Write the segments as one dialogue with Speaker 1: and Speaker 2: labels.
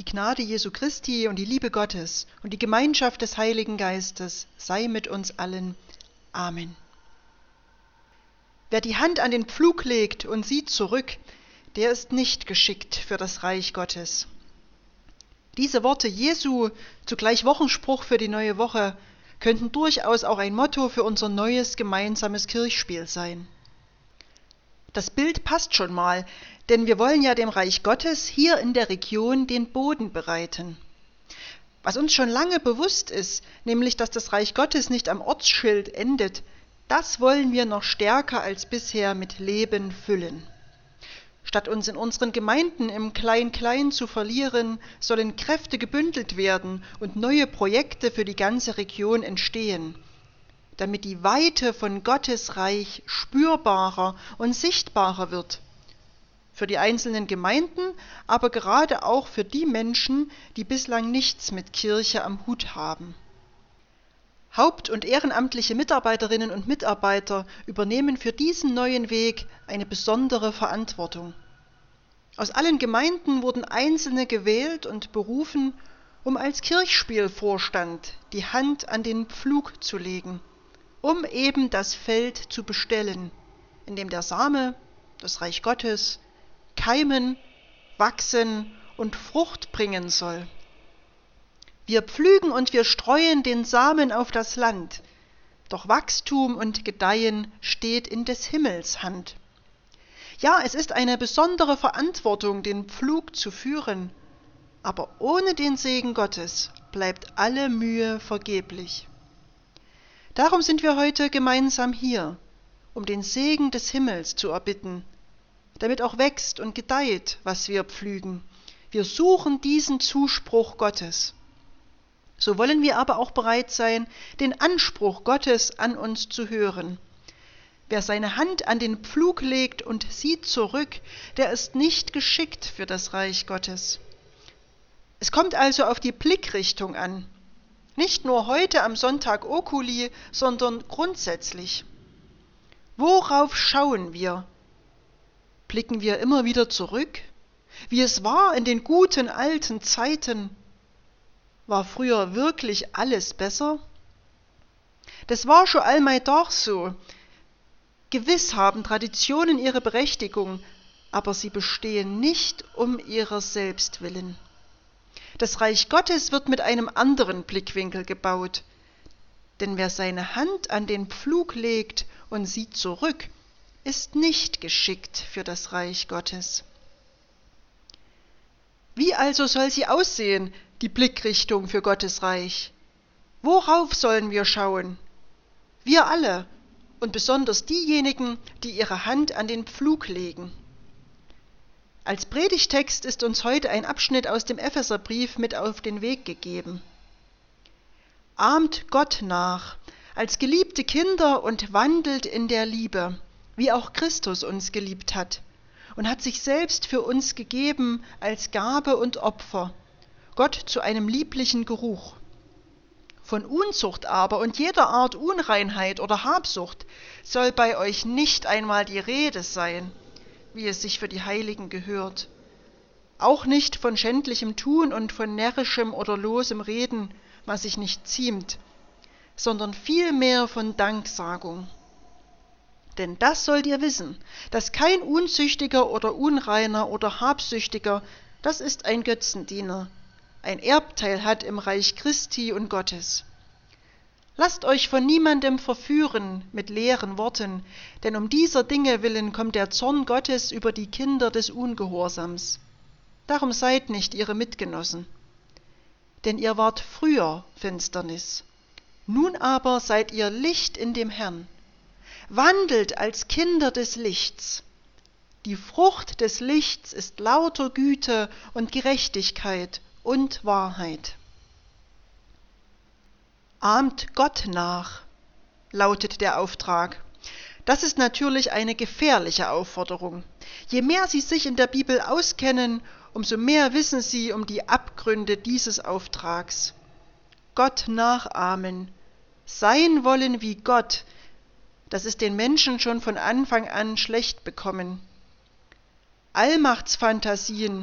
Speaker 1: Die Gnade Jesu Christi und die Liebe Gottes und die Gemeinschaft des Heiligen Geistes sei mit uns allen. Amen. Wer die Hand an den Pflug legt und sieht zurück, der ist nicht geschickt für das Reich Gottes. Diese Worte Jesu, zugleich Wochenspruch für die neue Woche, könnten durchaus auch ein Motto für unser neues gemeinsames Kirchspiel sein. Das Bild passt schon mal, denn wir wollen ja dem Reich Gottes hier in der Region den Boden bereiten. Was uns schon lange bewusst ist, nämlich dass das Reich Gottes nicht am Ortsschild endet, das wollen wir noch stärker als bisher mit Leben füllen. Statt uns in unseren Gemeinden im Klein-Klein zu verlieren, sollen Kräfte gebündelt werden und neue Projekte für die ganze Region entstehen, damit die Weite von Gottes Reich spürbarer und sichtbarer wird. Für die einzelnen Gemeinden, aber gerade auch für die Menschen, die bislang nichts mit Kirche am Hut haben. Haupt- und ehrenamtliche Mitarbeiterinnen und Mitarbeiter übernehmen für diesen neuen Weg eine besondere Verantwortung. Aus allen Gemeinden wurden Einzelne gewählt und berufen, um als Kirchspielvorstand die Hand an den Pflug zu legen, um eben das Feld zu bestellen, in dem der Same, das Reich Gottes, keimen, wachsen und Frucht bringen soll. Wir pflügen und wir streuen den Samen auf das Land, doch Wachstum und Gedeihen steht in des Himmels Hand. Ja, es ist eine besondere Verantwortung, den Pflug zu führen, aber ohne den Segen Gottes bleibt alle Mühe vergeblich. Darum sind wir heute gemeinsam hier, um den Segen des Himmels zu erbitten, damit auch wächst und gedeiht, was wir pflügen. Wir suchen diesen Zuspruch Gottes. So wollen wir aber auch bereit sein, den Anspruch Gottes an uns zu hören. Wer seine Hand an den Pflug legt und sieht zurück, der ist nicht geschickt für das Reich Gottes. Es kommt also auf die Blickrichtung an. Nicht nur heute am Sonntag Oculi, sondern grundsätzlich. Worauf schauen wir? Blicken wir immer wieder zurück, wie es war in den guten alten Zeiten? War früher wirklich alles besser? Das war schon allmai doch so. Gewiss haben Traditionen ihre Berechtigung, aber sie bestehen nicht um ihrer selbst willen. Das Reich Gottes wird mit einem anderen Blickwinkel gebaut. Denn wer seine Hand an den Pflug legt und sieht zurück, ist nicht geschickt für das Reich Gottes. Wie also soll sie aussehen, die Blickrichtung für Gottes Reich? Worauf sollen wir schauen? Wir alle und besonders diejenigen, die ihre Hand an den Pflug legen. Als Predigtext ist uns heute ein Abschnitt aus dem Epheserbrief mit auf den Weg gegeben. Ahmt Gott nach, als geliebte Kinder und wandelt in der Liebe, wie auch Christus uns geliebt hat und hat sich selbst für uns gegeben als Gabe und Opfer, Gott zu einem lieblichen Geruch. Von Unzucht aber und jeder Art Unreinheit oder Habsucht soll bei euch nicht einmal die Rede sein, wie es sich für die Heiligen gehört. Auch nicht von schändlichem Tun und von närrischem oder losem Reden, was sich nicht ziemt, sondern vielmehr von Danksagung. Denn das sollt ihr wissen, dass kein Unzüchtiger oder Unreiner oder Habsüchtiger, das ist ein Götzendiener, ein Erbteil hat im Reich Christi und Gottes. Lasst euch von niemandem verführen mit leeren Worten, denn um dieser Dinge willen kommt der Zorn Gottes über die Kinder des Ungehorsams. Darum seid nicht ihre Mitgenossen. Denn ihr wart früher Finsternis, nun aber seid ihr Licht in dem Herrn. Wandelt als Kinder des Lichts. Die Frucht des Lichts ist lauter Güte und Gerechtigkeit und Wahrheit. Ahmt Gott nach, lautet der Auftrag. Das ist natürlich eine gefährliche Aufforderung. Je mehr Sie sich in der Bibel auskennen, umso mehr wissen Sie um die Abgründe dieses Auftrags. Gott nachahmen, sein wollen wie Gott, das ist den Menschen schon von Anfang an schlecht bekommen. Allmachtsfantasien,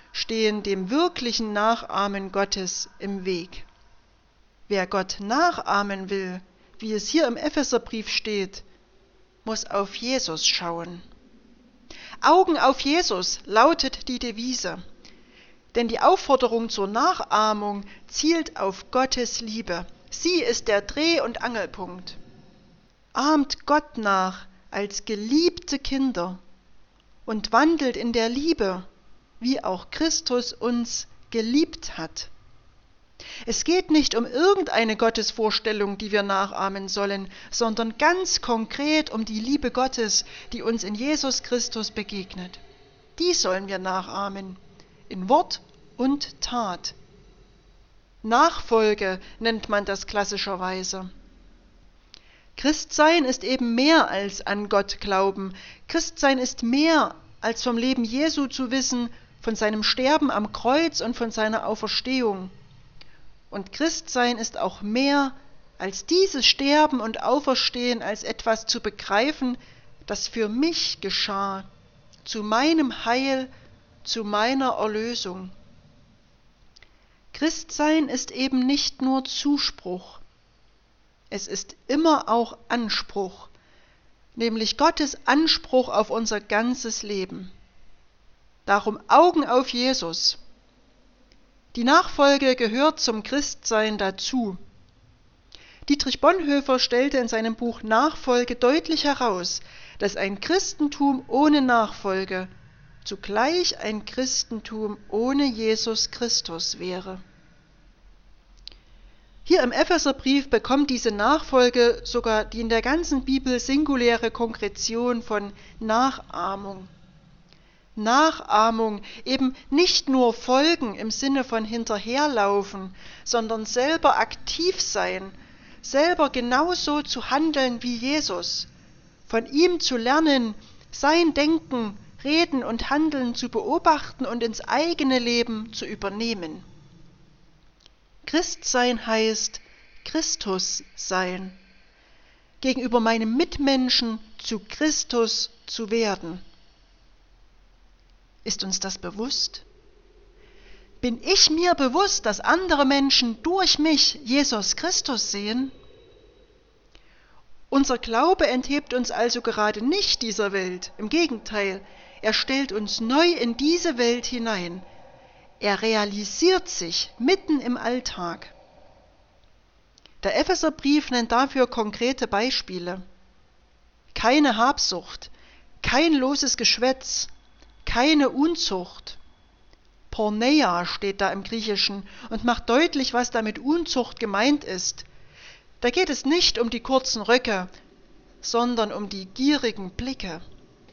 Speaker 1: stehen dem wirklichen Nachahmen Gottes im Weg. Wer Gott nachahmen will, wie es hier im Epheserbrief steht, muss auf Jesus schauen. Augen auf Jesus lautet die Devise, denn die Aufforderung zur Nachahmung zielt auf Gottes Liebe. Sie ist der Dreh- und Angelpunkt. Ahmt Gott nach als geliebte Kinder und wandelt in der Liebe, wie auch Christus uns geliebt hat. Es geht nicht um irgendeine Gottesvorstellung, die wir nachahmen sollen, sondern ganz konkret um die Liebe Gottes, die uns in Jesus Christus begegnet. Die sollen wir nachahmen, in Wort und Tat. Nachfolge nennt man das klassischerweise. Christsein ist eben mehr als an Gott glauben. Christsein ist mehr als vom Leben Jesu zu wissen, von seinem Sterben am Kreuz und von seiner Auferstehung. Und Christsein ist auch mehr als dieses Sterben und Auferstehen als etwas zu begreifen, das für mich geschah, zu meinem Heil, zu meiner Erlösung. Christsein ist eben nicht nur Zuspruch, es ist immer auch Anspruch, nämlich Gottes Anspruch auf unser ganzes Leben. Darum Augen auf Jesus. Die Nachfolge gehört zum Christsein dazu. Dietrich Bonhoeffer stellte in seinem Buch Nachfolge deutlich heraus, dass ein Christentum ohne Nachfolge zugleich ein Christentum ohne Jesus Christus wäre. Hier im Epheserbrief bekommt diese Nachfolge sogar die in der ganzen Bibel singuläre Konkretion von Nachahmung. Nachahmung, eben nicht nur folgen im Sinne von hinterherlaufen, sondern selber aktiv sein, selber genauso zu handeln wie Jesus, von ihm zu lernen, sein Denken, Reden und Handeln zu beobachten und ins eigene Leben zu übernehmen. Christsein heißt Christus sein, gegenüber meinem Mitmenschen zu Christus zu werden. Ist uns das bewusst? Bin ich mir bewusst, dass andere Menschen durch mich Jesus Christus sehen? Unser Glaube enthebt uns also gerade nicht dieser Welt. Im Gegenteil, er stellt uns neu in diese Welt hinein. Er realisiert sich mitten im Alltag. Der Epheserbrief nennt dafür konkrete Beispiele. Keine Habsucht, kein loses Geschwätz, keine Unzucht. Porneia steht da im Griechischen und macht deutlich, was da mit Unzucht gemeint ist. Da geht es nicht um die kurzen Röcke, sondern um die gierigen Blicke.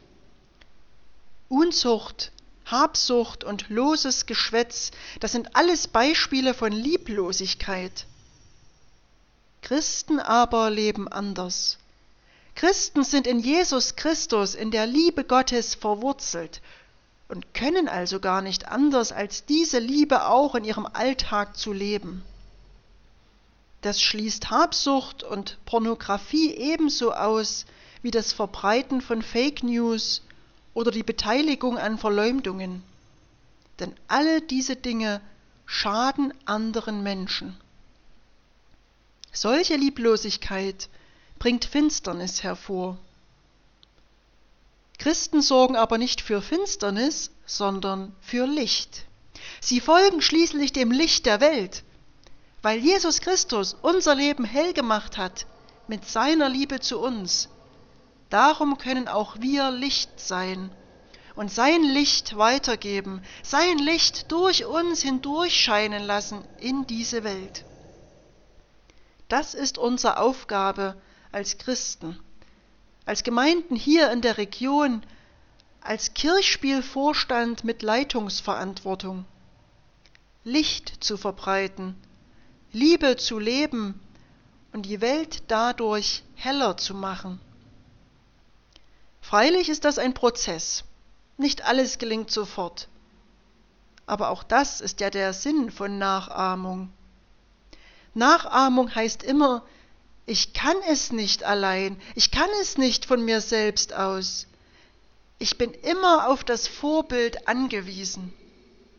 Speaker 1: Unzucht, Habsucht und loses Geschwätz, das sind alles Beispiele von Lieblosigkeit. Christen aber leben anders. Christen sind in Jesus Christus, in der Liebe Gottes verwurzelt und können also gar nicht anders, als diese Liebe auch in ihrem Alltag zu leben. Das schließt Habsucht und Pornografie ebenso aus wie das Verbreiten von Fake News oder die Beteiligung an Verleumdungen. Denn alle diese Dinge schaden anderen Menschen. Solche Lieblosigkeit bringt Finsternis hervor. Christen sorgen aber nicht für Finsternis, sondern für Licht. Sie folgen schließlich dem Licht der Welt, weil Jesus Christus unser Leben hell gemacht hat mit seiner Liebe zu uns. Darum können auch wir Licht sein und sein Licht weitergeben, sein Licht durch uns hindurch scheinen lassen in diese Welt. Das ist unsere Aufgabe als Christen, als Gemeinden hier in der Region, als Kirchspielvorstand mit Leitungsverantwortung. Licht zu verbreiten, Liebe zu leben und die Welt dadurch heller zu machen. Freilich ist das ein Prozess. Nicht alles gelingt sofort. Aber auch das ist ja der Sinn von Nachahmung. Nachahmung heißt immer, ich kann es nicht allein, ich kann es nicht von mir selbst aus. Ich bin immer auf das Vorbild angewiesen.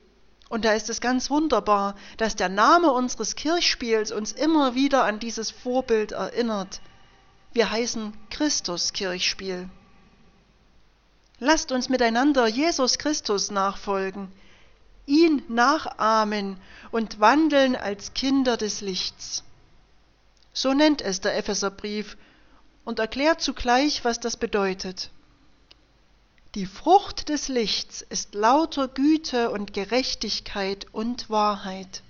Speaker 1: Und da ist es ganz wunderbar, dass der Name unseres Kirchspiels uns immer wieder an dieses Vorbild erinnert. Wir heißen Christus-Kirchspiel. Lasst uns miteinander Jesus Christus nachfolgen, ihn nachahmen und wandeln als Kinder des Lichts. So nennt es der Epheserbrief und erklärt zugleich, was das bedeutet. Die Frucht des Lichts ist lauter Güte und Gerechtigkeit und Wahrheit.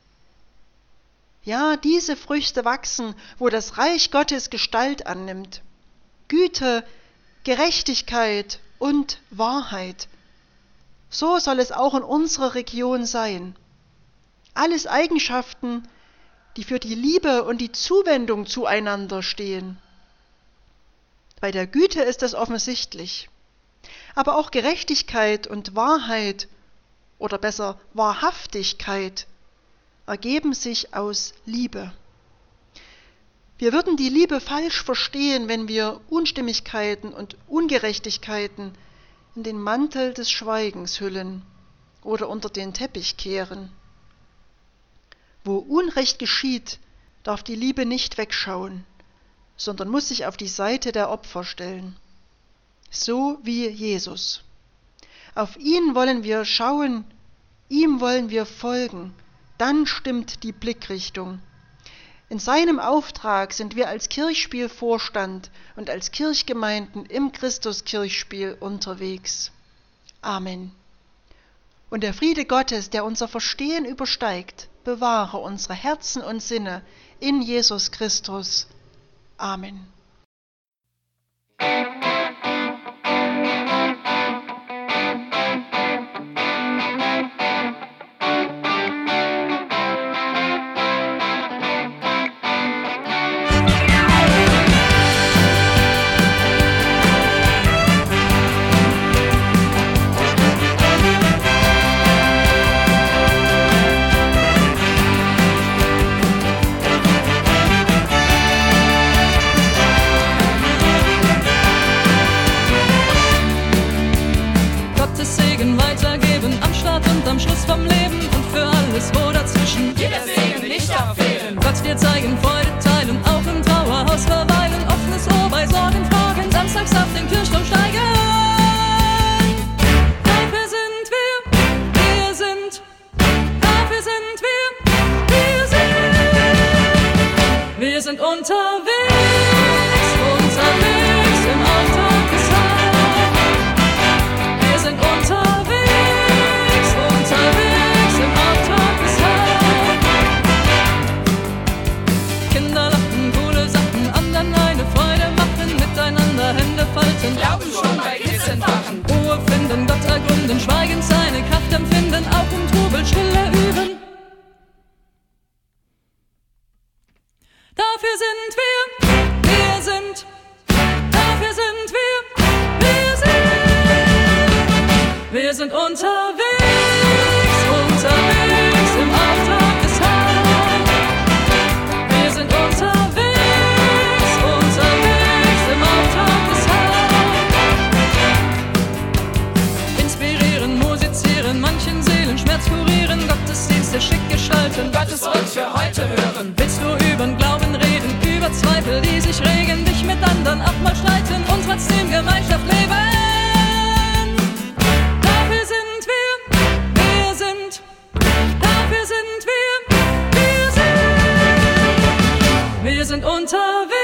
Speaker 1: Ja, diese Früchte wachsen, wo das Reich Gottes Gestalt annimmt. Güte, Gerechtigkeit und Wahrheit. So soll es auch in unserer Region sein. Alles Eigenschaften, die für die Liebe und die Zuwendung zueinander stehen. Bei der Güte ist das offensichtlich. Aber auch Gerechtigkeit und Wahrheit, oder besser Wahrhaftigkeit, ergeben sich aus Liebe. Wir würden die Liebe falsch verstehen, wenn wir Unstimmigkeiten und Ungerechtigkeiten in den Mantel des Schweigens hüllen oder unter den Teppich kehren. Wo Unrecht geschieht, darf die Liebe nicht wegschauen, sondern muss sich auf die Seite der Opfer stellen. So wie Jesus. Auf ihn wollen wir schauen, ihm wollen wir folgen, dann stimmt die Blickrichtung. In seinem Auftrag sind wir als Kirchspielvorstand und als Kirchgemeinden im Christuskirchspiel unterwegs. Amen. Und der Friede Gottes, der unser Verstehen übersteigt, bewahre unsere Herzen und Sinne in Jesus Christus. Amen.
Speaker 2: Wir zeigen Freude, teilen, auch im Trauerhaus verweilen, offenes Ohr bei Sorgen, Fragen, samstags auf den Kirchturm steigen. Dafür sind wir sind, dafür sind wir sind unterwegs im Auftrag des Herrn. Wir sind unterwegs im Auftrag des Herrn. Kinder lachen, coole Sachen, anderen eine Freude machen, miteinander Hände falten,
Speaker 3: Glauben schon bei Kids entfachen,
Speaker 2: Ruhe finden, Gott ergründen, schweigend seine Kraft empfinden, auch im Trubel Stille üben. Dafür sind wir sind, dafür sind wir sind unterwegs im Auftrag des Herrn. Wir sind unterwegs im Auftrag des Herrn. Inspirieren, musizieren, manchen Seelenschmerz kurieren, Gottesdienste schick gestalten,
Speaker 3: Gottes Wort für heute hören.
Speaker 2: Willst du über den Glauben reden, über Zweifel, die sich regen, dich mit anderen auch mal streiten und trotzdem Gemeinschaft leben? Dafür sind wir sind, dafür sind wir sind unterwegs